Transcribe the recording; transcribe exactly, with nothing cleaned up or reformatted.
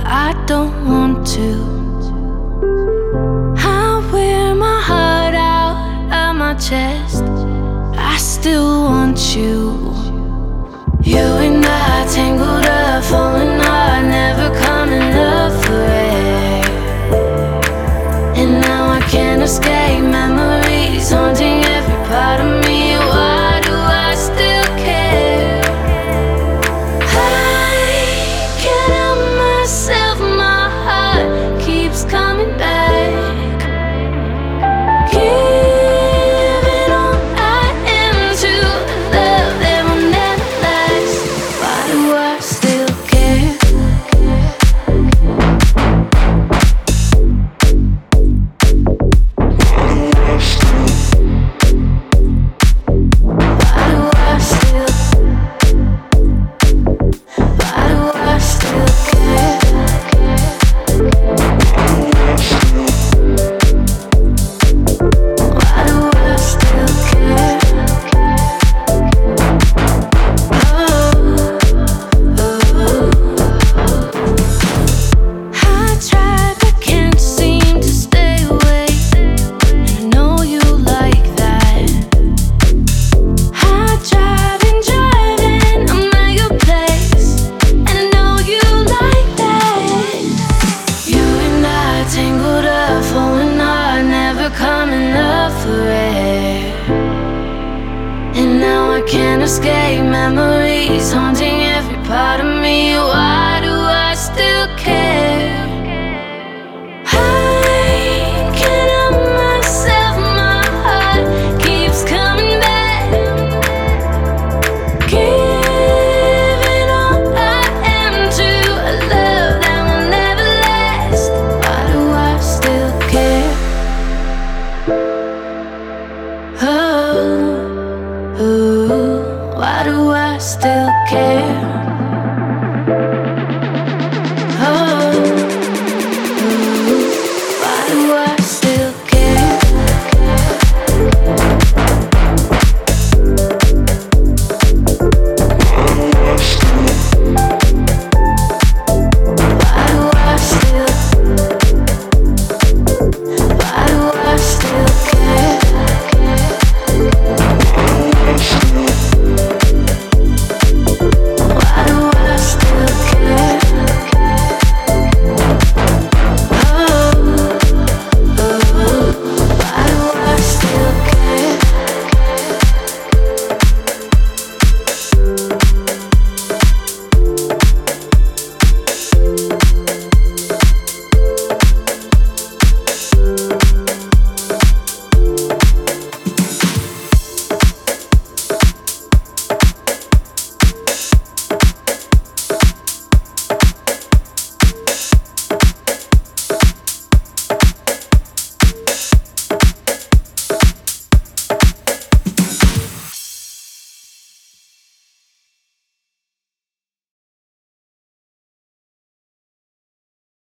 I don't want to. I wear my heart out of my chest. I still want you. You and I tangled up, falling hard, never coming up for air. And now I can't escape memories haunting every part of me. Why do I still care? I can't help myself, my heart keeps coming back. Giving all I am to love that will never last. Why do I still care? Why do I still? Why do I still care? Why do I still care? I try but can't seem to stay away. And I know you like that. I drive and drive and I'm at your place. And I know you like that. You and I tangled up, falling hard, never coming up for air. And now I can't escape memories haunting every part of me. Why